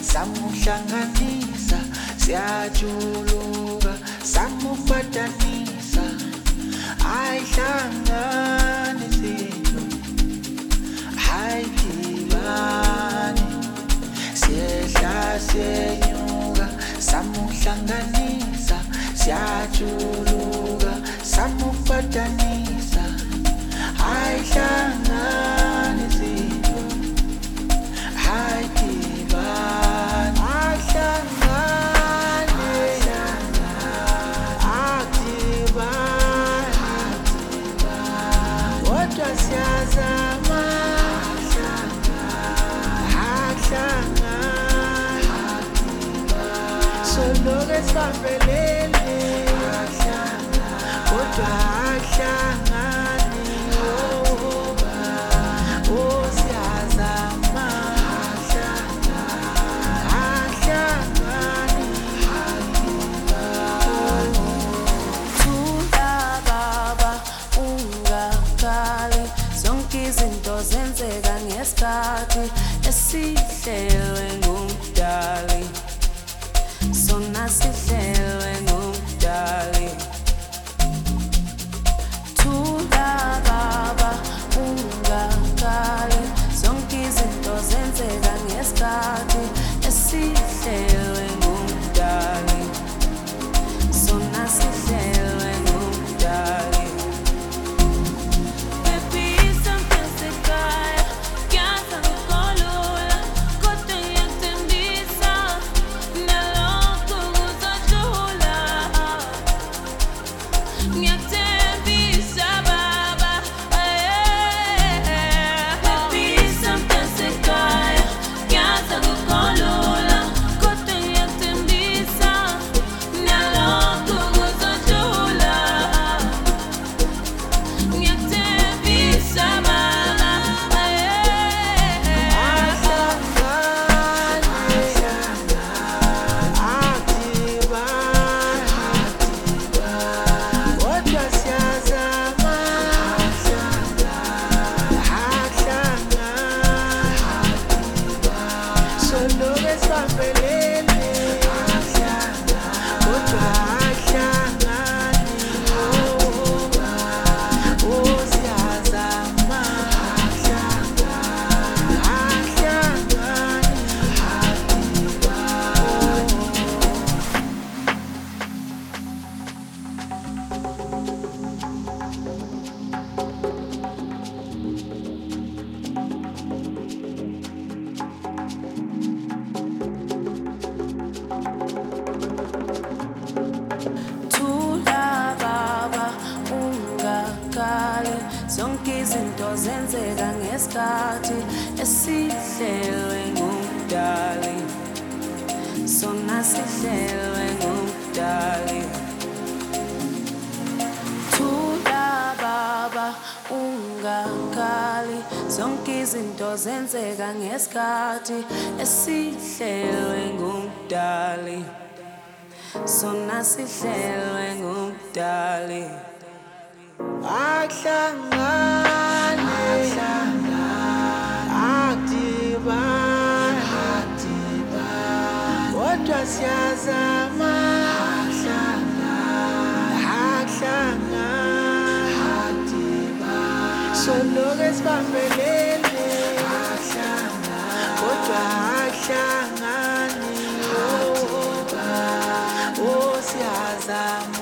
samuhlanganisa siyajuluka samupatanisa ayihlangane zinto hayidibane siyehla siyenyuka samuhlanganisa siyajuluka samupatanisa ayihlangane zinto hayidibane Sambelele kodwa ahlangani oh siyazama ahlangani Thula baba ungakali zonke izinto zenzeka ngesikhathi esihlelwe ngumdali Sona sihlelwe ngumdali Thula baba ungakali zonke izinto zenzeka ngesikhathi esihlelwe ngumdali Sona sihlelwe ngumdali Zonke izinto zenzeka ngesikhathi esihlelwe ngumdali Sona sihlelwe ngumdali Thula baba ungakali zonke izinto zenzeka ngesikhathi esihlelwe ngumdali Sona sihlelwe ngumdali ahlangane adibane kodwa siyazama ahlangane soloke sibambelele kodwa ahlangane oh siyazama